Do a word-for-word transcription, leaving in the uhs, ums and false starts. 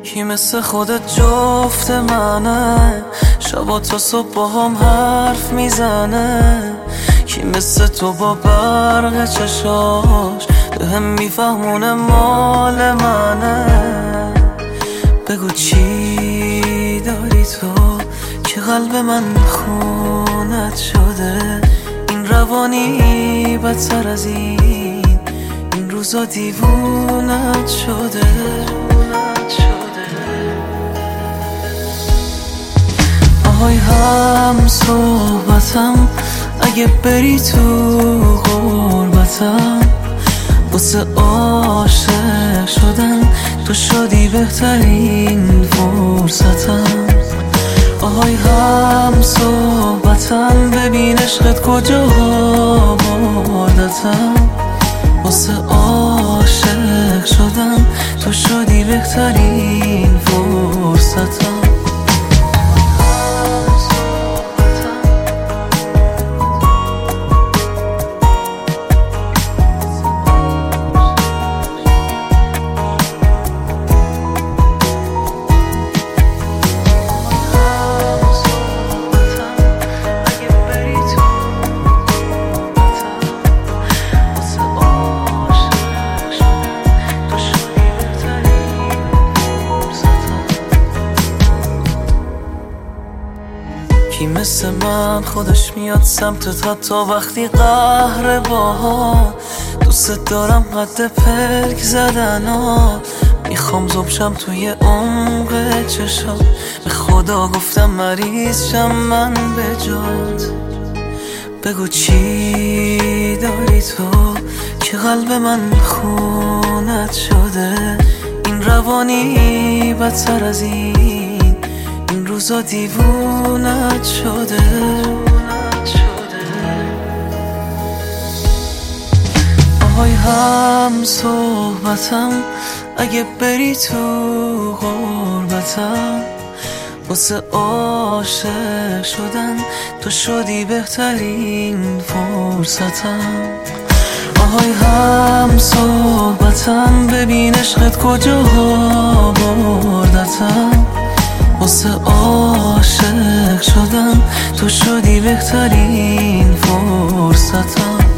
کی مثل خودت جفت منه، شبا تا صبح با هم حرف میزنه. کی مثل تو با برق چشاش به هم میفهمونه مال منه. بگو چی داری تو که قلب من خونت شده. این روانی بدتر از این، این روزا دیوونت شده. آهای هم صحبتم، اگه بری تو غربتم، واسه عاشق شدن تو شدی بهترین فرصتم. آهای هم صحبتم، ببین عشقت کجا بردتم. واسه عاشق شدن تو شدی بهترین فرصتم. کی مثل من خودش میاد سمتت حتی وقتی قهر باها. دوست دارم حد پلک زدن ها، میخوام زبشم توی عمق چشات. به خدا گفتم مریض شم من به جات. بگو چی داری تو که قلب من خونت شده. این روانی بدتر از این، این روزا دیوونت شده. آهای هم صحبتم، اگه بری تو غربتم، واسه عاشق شدن تو شدی بهترین فرصتم. آهای هم صحبتم، ببین عشقت کجا بردتم. واسه عاشق شدن تو شدی بهترین فرصتم.